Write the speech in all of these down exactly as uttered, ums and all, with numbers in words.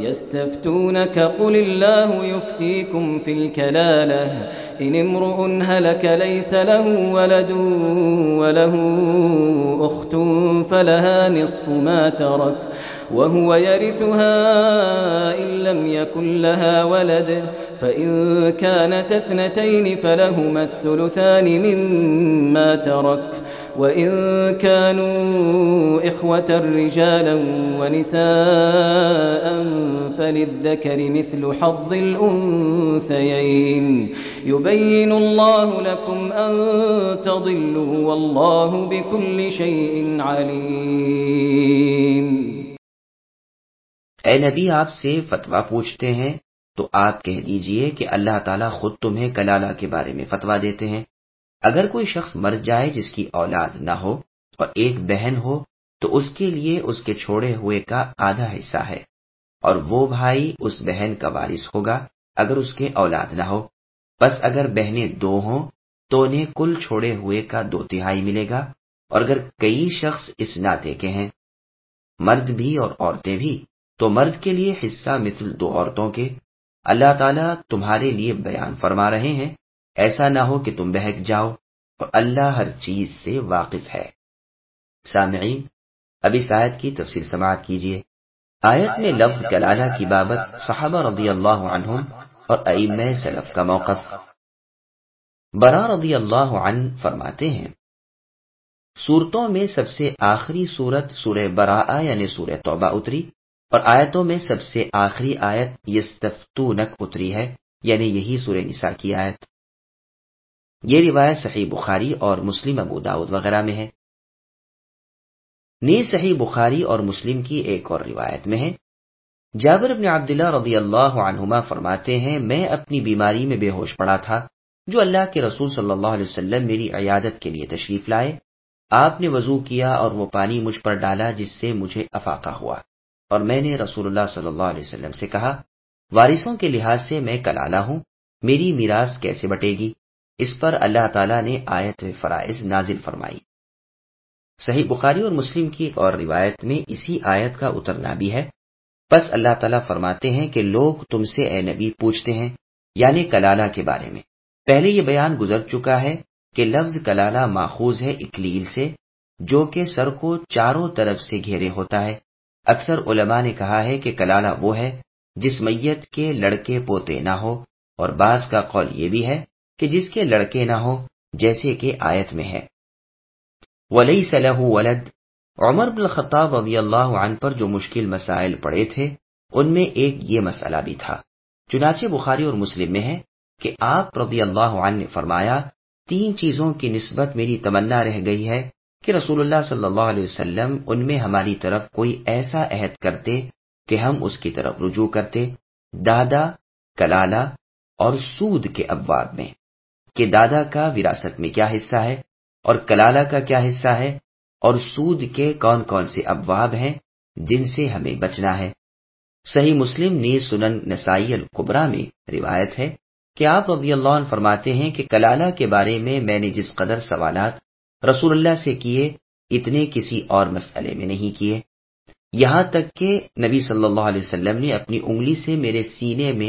يستفتونك قل الله يفتيكم في الكلالة إن امرؤ هلك ليس له ولد وله أخت فلها نصف ما ترك وهو يرثها إن لم يكن لها ولد فإن كانت اثنتين فلهما الثلثان مما ترك وإن كانوا إخوة رجالا ونساء فللذكر مثل حظ الأنثيين يبين الله لكم أن تضلوا والله بكل شيء عليم. اے نبی، آپ سے فتویٰ پوچھتے ہیں تو آپ کہہ دیجئے کہ اللہ تعالیٰ خود تمہیں کلالہ کے بارے میں فتویٰ دیتے ہیں. اگر کوئی شخص مر جائے جس کی اولاد نہ ہو اور ایک بہن ہو تو اس کے لیے اس کے چھوڑے ہوئے کا آدھا حصہ ہے، اور وہ بھائی اس بہن کا وارث ہوگا اگر اس کے اولاد نہ ہو. بس اگر بہنیں دو ہوں تو انہیں کل چھوڑے ہوئے کا دو تہائی ملے گا، اور اگر کئی شخص اس ناطے کے ہیں، مرد بھی اور عورتیں بھی، تو مرد کے لیے حصہ مثل دو عورتوں کے. اللہ تعالیٰ تمہارے لیے بیان فرما رہے ہیں، ایسا نہ ہو کہ تم بہک جاؤ، اور اللہ ہر چیز سے واقف ہے. سامعین، اب اس آیت کی تفسیر سماعت کیجیے. آیت میں لفظ کلالہ کی بابت صحابہ رضی اللہ عنہم اور ائمہ سلف کا موقف. برا رضی اللہ عنہ فرماتے ہیں، سورتوں میں سب سے آخری سورت سورہ براءہ یعنی سورہ توبہ اتری، اور آیتوں میں سب سے آخری آیت یستفتونک اتری ہے، یعنی یہی سورہ نساء کی آیت. یہ روایت صحیح بخاری اور مسلم ابو داؤد وغیرہ میں ہے. نیز صحیح بخاری اور مسلم کی ایک اور روایت میں ہے، جابر بن عبداللہ رضی اللہ عنہما فرماتے ہیں، میں اپنی بیماری میں بے ہوش پڑا تھا جو اللہ کے رسول صلی اللہ علیہ وسلم میری عیادت کے لیے تشریف لائے. آپ نے وضو کیا اور وہ پانی مجھ پر ڈالا جس سے مجھے افاقہ ہوا، اور میں نے رسول اللہ صلی اللہ علیہ وسلم سے کہا، وارثوں کے لحاظ سے میں کلالہ ہوں، میری میراث کیسے بٹے گی؟ اس پر اللہ تعالیٰ نے آیت فرائض نازل فرمائی. صحیح بخاری اور مسلم کی اور روایت میں اسی آیت کا اترنا بھی ہے. پس اللہ تعالیٰ فرماتے ہیں کہ لوگ تم سے اے نبی پوچھتے ہیں، یعنی کلالہ کے بارے میں. پہلے یہ بیان گزر چکا ہے کہ لفظ کلالہ ماخوذ ہے اکلیل سے، جو کہ سر کو چاروں طرف سے گھیرے ہوتا ہے. اکثر علماء نے کہا ہے کہ کلالہ وہ ہے جس میت کے لڑکے پوتے نہ ہو، اور بعض کا قول یہ بھی ہے کہ جس کے لڑکے نہ ہو، جیسے کہ آیت میں ہے وَلَيْسَ لَهُ وَلَدْ. عمر بن الخطاب رضی اللہ عنہ پر جو مشکل مسائل پڑے تھے ان میں ایک یہ مسئلہ بھی تھا. چنانچہ بخاری اور مسلم میں ہے کہ آپ رضی اللہ عنہ نے فرمایا، تین چیزوں کی نسبت میری تمنا رہ گئی ہے کہ رسول اللہ صلی اللہ علیہ وسلم ان میں ہماری طرف کوئی ایسا عہد کرتے کہ ہم اس کی طرف رجوع کرتے، دادا، کلالہ اور سود کے ابواب میں، کہ دادا کا وراثت میں کیا حصہ ہے اور کلالہ کا کیا حصہ ہے، اور سود کے کون کون سے ابواب ہیں جن سے ہمیں بچنا ہے. صحیح مسلم نیز سنن نسائی الکبریٰ میں روایت ہے کہ آپ رضی اللہ عنہ فرماتے ہیں کہ کلالہ کے بارے میں میں نے جس قدر سوالات رسول اللہ سے کیے اتنے کسی اور مسئلے میں نہیں کیے، یہاں تک کہ نبی صلی اللہ علیہ وسلم نے اپنی انگلی سے میرے سینے میں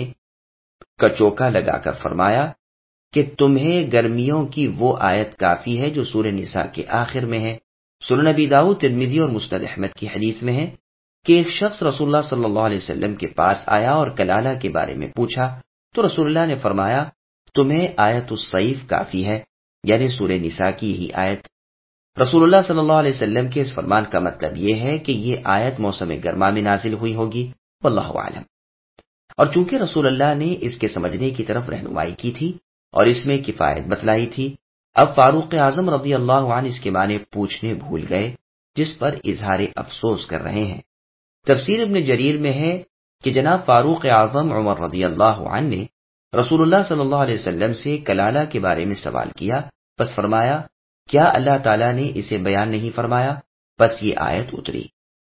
کچوکا لگا کر فرمایا کہ تمہیں گرمیوں کی وہ آیت کافی ہے جو سورہ نساء کے آخر میں ہے. سنن نبی داؤد، ترمذی اور مسند احمد کی حدیث میں ہے کہ ایک شخص رسول اللہ صلی اللہ علیہ وسلم کے پاس آیا اور کلالہ کے بارے میں پوچھا تو رسول اللہ نے فرمایا، تمہیں آیت السیف کافی ہے، یعنی سورہ نساء کی یہی آیت. رسول اللہ صلی اللہ علیہ وسلم کے اس فرمان کا مطلب یہ ہے کہ یہ آیت موسم گرما میں نازل ہوئی ہوگی، واللہ اعلم. اور چونکہ رسول اللہ نے اس کے سمجھنے کی طرف رہنمائی کی تھی اور اس میں کفایت بتلائی تھی، اب فاروق اعظم رضی اللہ عنہ اس کے معنی پوچھنے بھول گئے، جس پر اظہار افسوس کر رہے ہیں. تفسیر ابن جریر میں ہے کہ جناب فاروق اعظم عمر رضی اللہ عنہ نے رسول اللہ صلی اللہ علیہ وسلم سے کلالہ کے بارے میں سوال کیا، پس فرمایا، کیا اللہ تعالیٰ نے اسے بیان نہیں فرمایا؟ پس یہ آیت اتری.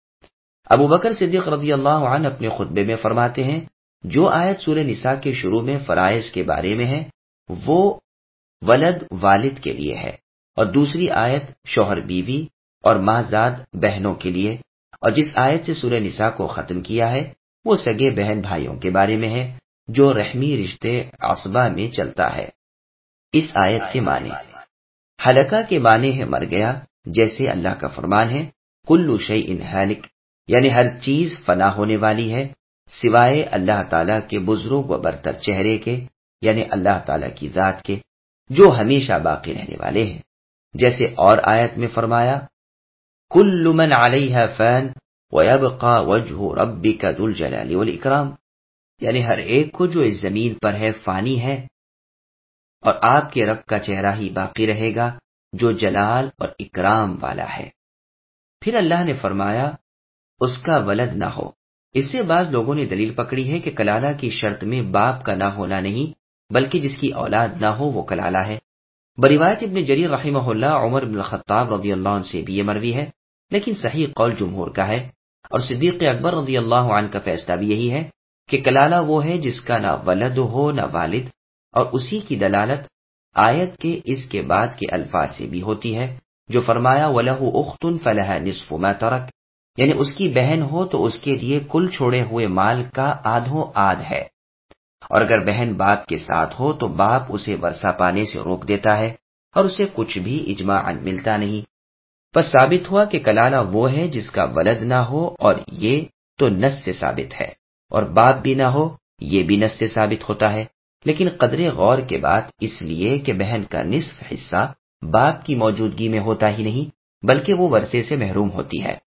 ابو بکر صدیق رضی اللہ عنہ اپنے خطبے میں فرماتے ہیں، جو آیت سورہ نساء کے شروع میں فرائض کے بارے میں ہے وہ ولد والد کے لیے ہے، اور دوسری آیت شوہر بیوی اور ماں زاد بہنوں کے لیے، اور جس آیت سے سورہ نساء کو ختم کیا ہے وہ سگے بہن بھائیوں کے بارے میں ہے جو رحمی رشتے عصبہ میں چلتا ہے۔ اس آیت کے معنی، ہلکہ کے معنی ہے مر گیا، جیسے اللہ کا فرمان ہے کل شیء ہالک، یعنی ہر چیز فنا ہونے والی ہے سوائے اللہ تعالیٰ کے بزرگ و برتر چہرے کے، یعنی اللہ تعالیٰ کی ذات کے جو ہمیشہ باقی رہنے والے ہیں۔ جیسے اور آیت میں فرمایا کل من علیہا فان ویبقى وجہ ربک ذو الجلال والاکرام، یعنی ہر ایک کو جو اس زمین پر ہے فانی ہے، اور آپ کے رب کا چہرہ ہی باقی رہے گا جو جلال اور اکرام والا ہے۔ پھر اللہ نے فرمایا اس کا ولد نہ ہو۔ اس سے بعض لوگوں نے دلیل پکڑی ہے کہ کلالہ کی شرط میں باپ کا نہ ہونا نہیں، بلکہ جس کی اولاد نہ ہو وہ کلالہ ہے۔ بروایت ابن جریر رحمہ اللہ عمر بن الخطاب رضی اللہ عنہ سے بھی یہ مروی ہے، لیکن صحیح قول جمہور کا ہے، اور صدیق اکبر رضی اللہ عنہ کا فیصلہ بھی یہی ہے کہ کلالہ وہ ہے جس کا نہ ولد ہو نہ والد، اور اسی کی دلالت آیت کے اس کے بعد کے الفاظ سے بھی ہوتی ہے جو فرمایا وَلَهُ أُخْتٌ فَلَهَا نِصْفُ مَا تَرَكَ، یعنی اس کی بہن ہو تو اس کے لیے کل چھوڑے ہوئے مال کا آدھوں آدھ ہے، اور اگر بہن باپ کے ساتھ ہو تو باپ اسے ورثہ پانے سے روک دیتا ہے اور اسے کچھ بھی اجماعاً ملتا نہیں۔ پس ثابت ہوا کہ کلالہ وہ ہے جس کا ولد نہ ہو، اور یہ تو نص سے ثابت ہے، اور باپ بھی نہ ہو یہ بھی نص سے ثابت ہوتا ہے، لیکن قدر غور کے بعد اس لیے کہ بہن کا نصف حصہ باپ کی موجودگی میں ہوتا ہی نہیں بلکہ وہ ورثے سے محروم ہوتی ہے۔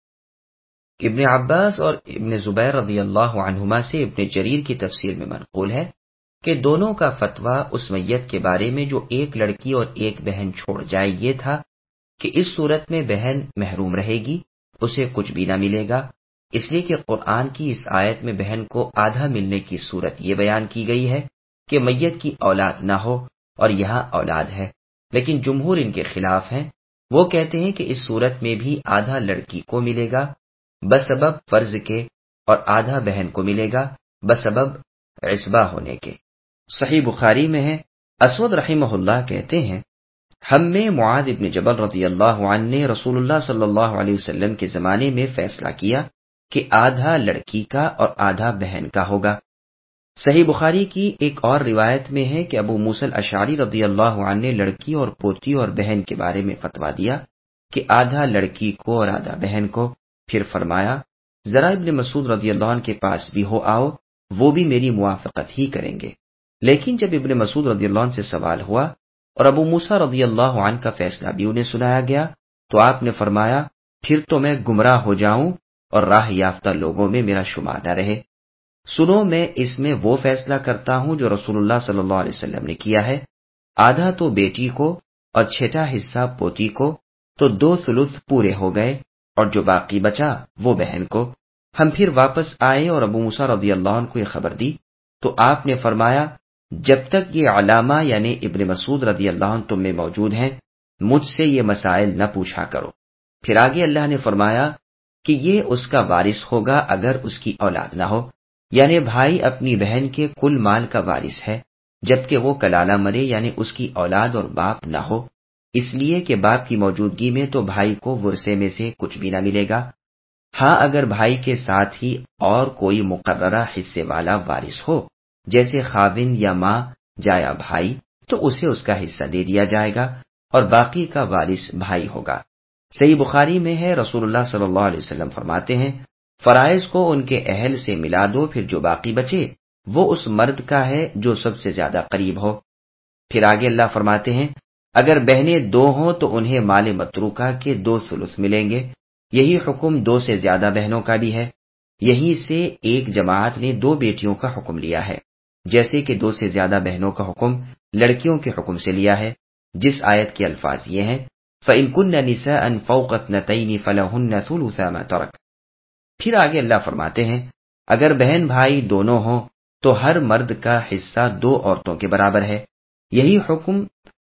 ابن عباس اور ابن زبیر رضی اللہ عنہما سے ابن جریر کی تفسیر میں منقول ہے کہ دونوں کا فتویٰ اس میت کے بارے میں جو ایک لڑکی اور ایک بہن چھوڑ جائے یہ تھا کہ اس صورت میں بہن محروم رہے گی، اسے کچھ بھی نہ ملے گا، اس لیے کہ قرآن کی اس آیت میں بہن کو آدھا ملنے کی صورت یہ بیان کی گئی ہے کہ میت کی اولاد نہ ہو، اور یہاں اولاد ہے، لیکن جمہور ان کے خلاف ہیں۔ وہ کہتے ہیں کہ اس صورت میں بھی آدھا لڑکی کو ملے گا بسبب فرض کے، اور آدھا بہن کو ملے گا بسبب عصبہ ہونے کے۔ صحیح بخاری میں ہے، اسود رحمہ اللہ کہتے ہیں ہم میں معاذ ابن جبل رضی اللہ عنہ نے رسول اللہ صلی اللہ علیہ وسلم کے زمانے میں فیصلہ کیا کہ آدھا لڑکی کا اور آدھا بہن کا ہوگا۔ صحیح بخاری کی ایک اور روایت میں ہے کہ ابو موسیٰ الاشعری رضی اللہ عنہ نے لڑکی اور پوتی اور بہن کے بارے میں فتویٰ دیا کہ آدھا لڑکی کو اور آدھا بہن کو، پھر فرمایا ذرا ابن مسعود رضی اللہ عنہ کے پاس بھی ہو آؤ، وہ بھی میری موافقت ہی کریں گے۔ لیکن جب ابن مسعود رضی اللہ عنہ سے سوال ہوا اور ابو موسیٰ رضی اللہ عنہ کا فیصلہ بھی انہیں سنایا گیا تو آپ نے فرمایا پھر تو میں گمراہ ہو جاؤں اور راہ یافتہ لوگوں میں میرا شمار نہ رہے۔ سنو میں اس میں وہ فیصلہ کرتا ہوں جو رسول اللہ صلی اللہ علیہ وسلم نے کیا ہے، آدھا تو بیٹی کو اور چھٹا حصہ پوتی کو، تو دو ثلث پورے ہو گئے، اور جو باقی بچا وہ بہن کو۔ ہم پھر واپس آئے اور ابو موسیٰ رضی اللہ عنہ کو یہ خبر دی تو آپ نے فرمایا جب تک یہ علامہ یعنی ابن مسعود رضی اللہ عنہ تم میں موجود ہیں مجھ سے یہ مسائل نہ پوچھا کرو۔ پھر آگے اللہ نے فرمایا کہ یہ اس کا وارث ہوگا اگر اس کی اولاد نہ ہو، یعنی بھائی اپنی بہن کے کل مال کا وارث ہے جبکہ وہ کلالہ مرے، یعنی اس کی اولاد اور باپ نہ ہو، اس لیے کہ باپ کی موجودگی میں تو بھائی کو ورثے میں سے کچھ بھی نہ ملے گا۔ ہاں اگر بھائی کے ساتھ ہی اور کوئی مقررہ حصے والا وارث ہو جیسے خاوند یا ماں جایا بھائی تو اسے اس کا حصہ دے دیا جائے گا اور باقی کا وارث بھائی ہوگا۔ صحیح بخاری میں ہے رسول اللہ صلی اللہ علیہ وسلم فرماتے ہیں فرائض کو ان کے اہل سے ملا دو، پھر جو باقی بچے وہ اس مرد کا ہے جو سب سے زیادہ قریب ہو۔ پھر آگے اللہ فرماتے ہیں اگر بہنیں دو ہوں تو انہیں مال متروکہ کے دو ثلث ملیں گے، یہی حکم دو سے زیادہ بہنوں کا بھی ہے۔ یہیں سے ایک جماعت نے دو بیٹیوں کا حکم لیا ہے، جیسے کہ دو سے زیادہ بہنوں کا حکم لڑکیوں کے حکم سے لیا ہے، جس آیت کے الفاظ یہ ہیں فَإِن كُنَّ نِسَاءً فَوْقَ اثْنَتَيْنِ فَلَهُنَّ ثُلُثَا مَا تَرَكَ۔ پھر آگے اللہ فرماتے ہیں اگر بہن بھائی دونوں ہوں تو ہر مرد کا حصہ دو عورتوں کے برابر ہے، یہی حکم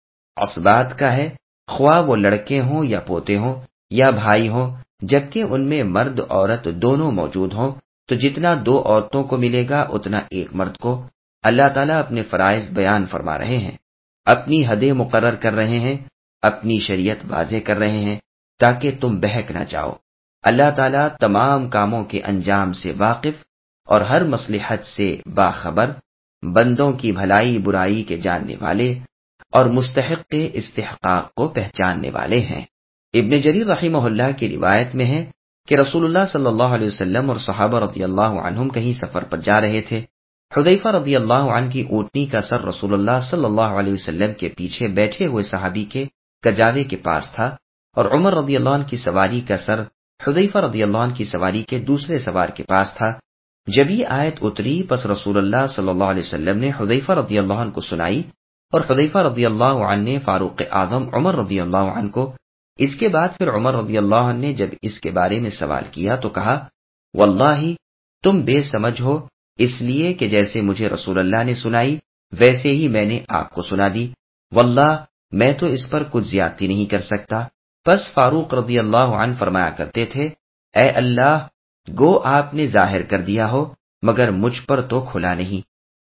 عصبات کا ہے، خواہ وہ لڑکے ہوں یا پوتے ہوں یا بھائی ہوں، جبکہ ان میں مرد عورت دونوں موجود ہوں تو جتنا دو عورتوں کو ملے گا اتنا ایک مرد کو۔ اللہ تعالیٰ اپنے فرائض بیان فرما رہے ہیں، اپنی حدیں مقرر کر رہے ہیں، اپنی شریعت واضح کر رہے ہیں تاکہ تم بہک نہ جاؤ۔ اللہ تعالیٰ تمام کاموں کے انجام سے واقف اور ہر مصلحت سے باخبر، بندوں کی بھلائی برائی کے جاننے والے اور مستحق استحقاق کو پہچاننے والے ہیں۔ ابن جریر رحمہ اللہ کی روایت میں ہے کہ رسول اللہ صلی اللہ علیہ وسلم اور صحابہ رضی اللہ عنہم کہیں سفر پر جا رہے تھے۔ حذیفہ رضی اللہ عنہ کی اونٹنی کا سر رسول اللہ صلی اللہ علیہ وسلم کے پیچھے بیٹھے ہوئے صحابی کے کجاوے کے پاس تھا، اور عمر رضی اللہ عنہ کی سواری کا سر حذیفہ رضی اللہ عنہ کی سواری کے دوسرے سوار کے پاس تھا۔ جب یہ آیت اتری پس رسول اللہ صلی اللہ علیہ وسلم نے حذیفہ رضی اللہ عنہ کو سنائی، اور حذیفہ رضی اللہ عنہ نے فاروق اعظم عمر رضی اللہ عنہ کو۔ اس کے بعد پھر عمر رضی اللہ عنہ نے جب اس کے بارے میں سوال کیا تو کہا، واللہ تم بے سمجھ ہو، اس لیے کہ جیسے مجھے رسول اللہ نے سنائی ویسے ہی میں نے آپ کو سنا دی، واللہ میں تو اس پر کچھ زیادتی نہیں کر سکتا۔ پس فاروق رضی اللہ عنہ فرمایا کرتے تھے، اے اللہ، گو آپ نے ظاہر کر دیا ہو مگر مجھ پر تو کھلا نہیں۔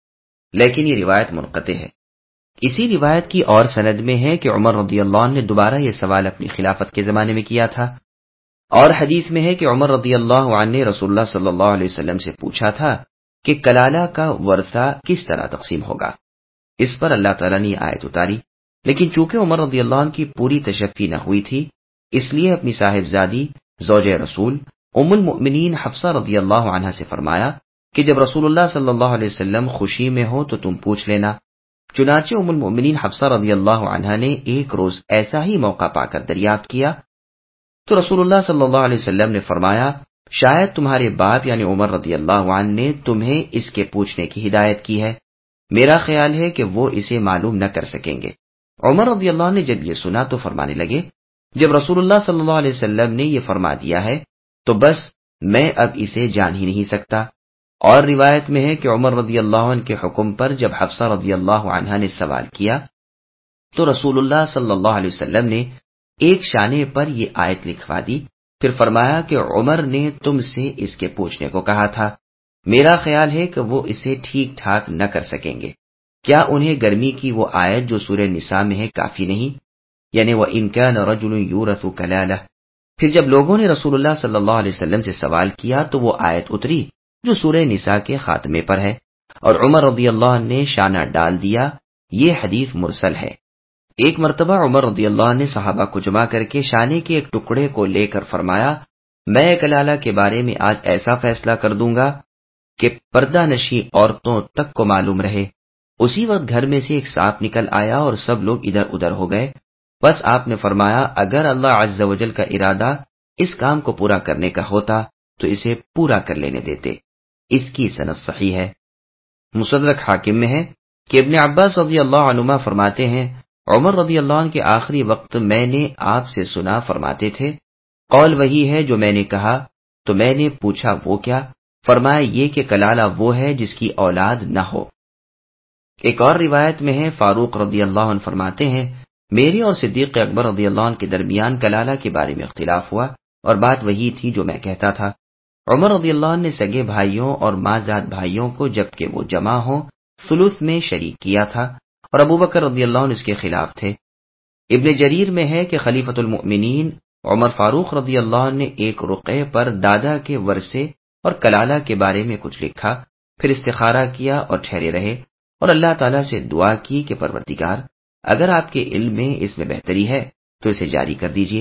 لیکن یہ روایت منقطع ہے۔ اسی روایت کی اور سند میں ہے کہ عمر رضی اللہ عنہ نے دوبارہ یہ سوال اپنی خلافت کے زمانے میں کیا تھا، اور حدیث میں ہے کہ عمر رضی اللہ عنہ نے رسول اللہ صلی اللہ علیہ وسلم سے پوچھا تھا کہ کلالہ کا ورثہ کس طرح تقسیم ہوگا۔ اس پر اللہ تعالیٰ نے آیت اتاری، لیکن چونکہ عمر رضی اللہ عنہ کی پوری تشفی نہ ہوئی تھی، اس لیے اپنی صاحبزادی زوجہ رسول ام المؤمنین حفصہ رضی اللہ عنہا سے فرمایا کہ جب رسول اللہ صلی اللہ علیہ وسلم خوشی میں ہو تو تم پوچھ لینا۔ چنانچہ ام المؤمنین حفصہ رضی اللہ عنہا نے ایک روز ایسا ہی موقع پا کر دریافت کیا تو رسول اللہ صلی اللہ علیہ وسلم نے فرمایا، شاید تمہارے باپ یعنی عمر رضی اللہ عنہ نے تمہیں اس کے پوچھنے کی ہدایت کی ہے، میرا خیال ہے کہ وہ اسے معلوم نہ کر سکیں گے۔ عمر رضی اللہ عنہ نے جب یہ سنا تو فرمانے لگے، جب رسول اللہ صلی اللہ علیہ وسلم نے یہ فرما دیا ہے تو بس میں اب اسے جان ہی نہیں سکتا۔ اور روایت میں ہے کہ عمر رضی اللہ عنہ کے حکم پر جب حفصہ رضی اللہ عنہا نے سوال کیا تو رسول اللہ صلی اللہ علیہ وسلم نے ایک شانے پر یہ آیت لکھوا دی، پھر فرمایا کہ عمر نے تم سے اس کے پوچھنے کو کہا تھا، میرا خیال ہے کہ وہ اسے ٹھیک ٹھاک نہ کر سکیں گے، کیا انہیں گرمی کی وہ آیت جو سورہ نساء میں ہے کافی نہیں؟ یعنی وَإِن كَانَ رَجُلٌ يُورَثُ كَلَالَةً۔ پھر جب لوگوں نے رسول اللہ صلی اللہ علیہ وسلم سے سوال کیا تو وہ آیت اتری جو سورہ نساء کے خاتمے پر ہے، اور عمر رضی اللہ عنہ نے شانہ ڈال دیا۔ یہ حدیث مرسل ہے۔ ایک مرتبہ عمر رضی اللہ عنہ نے صحابہ کو جمع کر کے شانے کے ایک ٹکڑے کو لے کر فرمایا، میں کلالہ کے بارے میں آج ایسا فیصلہ کر دوں گا کہ پردہ نشی عورتوں تک کو معلوم رہے۔ اسی وقت گھر میں سے ایک سانپ نکل آیا اور سب لوگ ادھر ادھر ہو گئے۔ بس آپ نے فرمایا، اگر اللہ عز و جل کا ارادہ اس کام کو پورا کرنے کا ہوتا تو اسے پورا کر لینے دیتے۔ اس کی سند صحیح ہے۔ مصدرک حاکم میں ہے کہ ابن عباس رضی اللہ عنہما فرماتے ہیں، عمر رضی اللہ عنہ کے آخری وقت میں نے آپ سے سنا فرماتے تھے، قول وہی ہے جو میں نے کہا، تو میں نے پوچھا وہ کیا؟ فرمایا یہ کہ کلالہ وہ ہے جس کی اولاد نہ ہو۔ ایک اور روایت میں ہے، فاروق رضی اللہ عنہ فرماتے ہیں، میری اور صدیق اکبر رضی اللہ عنہ کے درمیان کلالہ کے بارے میں اختلاف ہوا، اور بات وہی تھی جو میں کہتا تھا۔ عمر رضی اللہ عنہ نے سگے بھائیوں اور ماں زاد بھائیوں کو جبکہ وہ جمع ہوں ثلث میں شریک کیا تھا، اور ابو بکر رضی اللہ عنہ اس کے خلاف تھے۔ ابن جریر میں ہے کہ خلیفۃ المؤمنین عمر فاروق رضی اللہ عنہ نے ایک رقعے پر دادا کے ورثے اور کلالہ کے بارے میں کچھ لکھا، پھر استخارہ کیا اور ٹھہرے رہے، اور اللہ تعالیٰ سے دعا کی کہ پروردگار، اگر آپ کے علم میں اس میں بہتری ہے تو اسے جاری کر دیجیے۔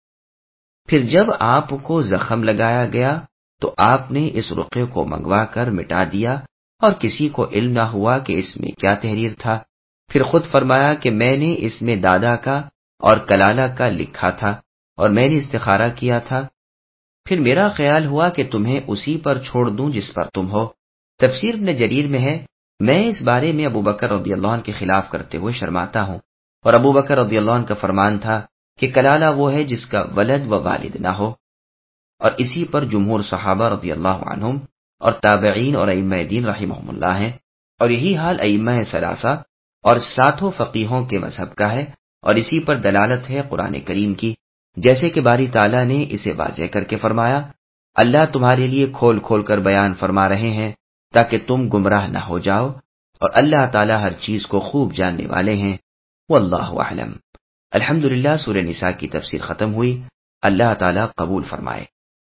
پھر جب آپ کو زخم لگایا گیا تو آپ نے اس رقعے کو منگوا کر مٹا دیا، اور کسی کو علم نہ ہوا کہ اس میں کیا تحریر تھا۔ پھر خود فرمایا کہ میں نے اس میں دادا کا اور کلالہ کا لکھا تھا، اور میں نے استخارہ کیا تھا، پھر میرا خیال ہوا کہ تمہیں اسی پر چھوڑ دوں جس پر تم ہو۔ تفسیر ابن جریر میں ہے، میں اس بارے میں ابو بکر رضی اللہ عنہ کے خلاف کرتے ہوئے شرماتا ہوں، اور ابو بکر رضی اللہ عنہ کا فرمان تھا کہ کلالہ وہ ہے جس کا ولد و والد نہ ہو، اور اسی پر جمہور صحابہ رضی اللہ عنہم اور تابعین اور ائمہ دین رحمہم اللہ ہیں، اور یہی حال ائمہ ثلاثہ اور ساتوں فقیہوں کے مذہب کا ہے، اور اسی پر دلالت ہے قرآن کریم کی، جیسے کہ باری تعالیٰ نے اسے واضح کر کے فرمایا، اللہ تمہارے لیے کھول کھول کر بیان فرما رہے ہیں تاکہ تم گمراہ نہ ہو جاؤ، اور اللہ تعالیٰ ہر چیز کو خوب جاننے والے ہیں۔ واللہ اعلم۔ الحمدللہ سورہ نساء کی تفسیر ختم ہوئی۔ اللہ تعالیٰ قبول فرمائے۔